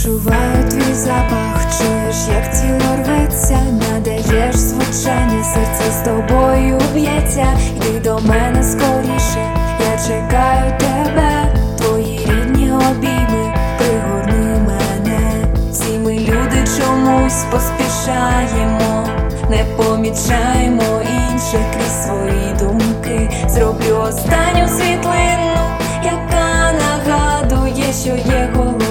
Відчуваю твій запах, чуєш, як тіло рветься, надаєш звучання, серце з тобою б'ється. Йди до мене скоріше, я чекаю тебе, твої рідні обійми, пригорни мене. Всі ми люди чомусь поспішаємо, не помічаємо інших крізь свої думки. Зроблю останню світлину, яка нагадує, що є голова.